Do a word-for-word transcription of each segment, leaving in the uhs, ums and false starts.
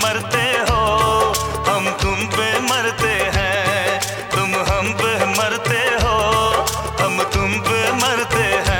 मरते हो, हम तुम पे मरते हैं। तुम हम पे मरते हो, हम तुम पे मरते हैं।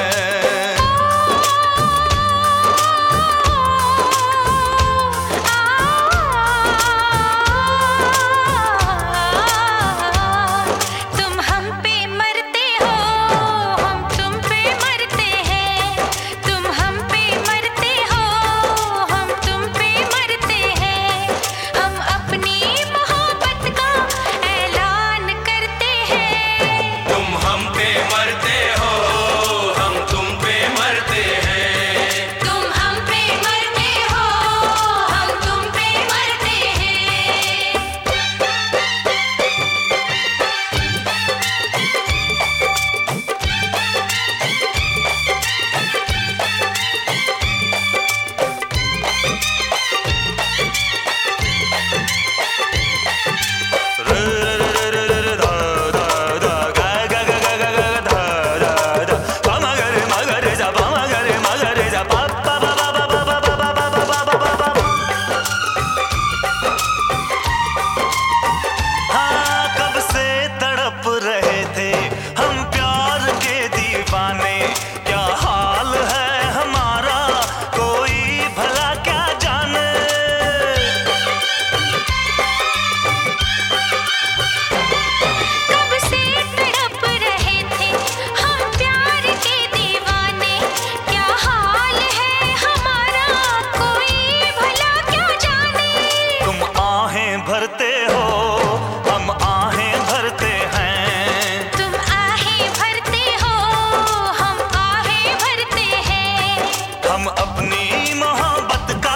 भरते हो, हम आहें भरते हैं। तुम आहें भरते हो, हम आहें भरते हैं। हम अपनी मोहब्बत का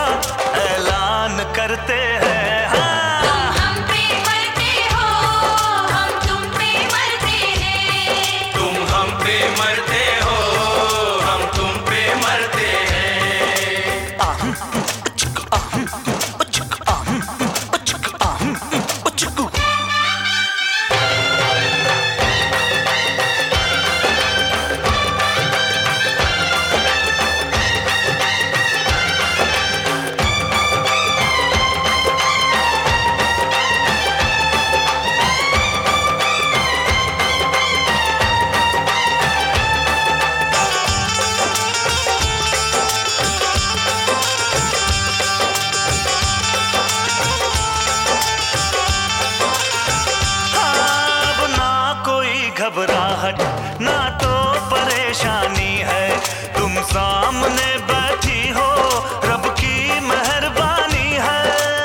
ऐलान करते हैं। हाँ। तुम हम पे मरते हो, हम तुम पे मरते हैं। तुम हम पे मरते हो, हम तुम पे मरते हैं। आहम, उचक, आहम, उचक, आहम, उचक, आहम, उचक। घबराहट ना तो परेशानी है, तुम सामने बैठी हो, रब की मेहरबानी है।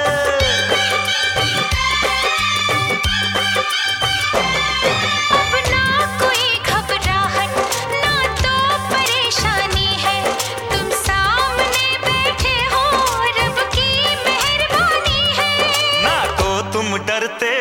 अब ना कोई घबराहट ना तो परेशानी है, तुम सामने बैठे हो, रब की मेहरबानी है। ना तो तुम डरते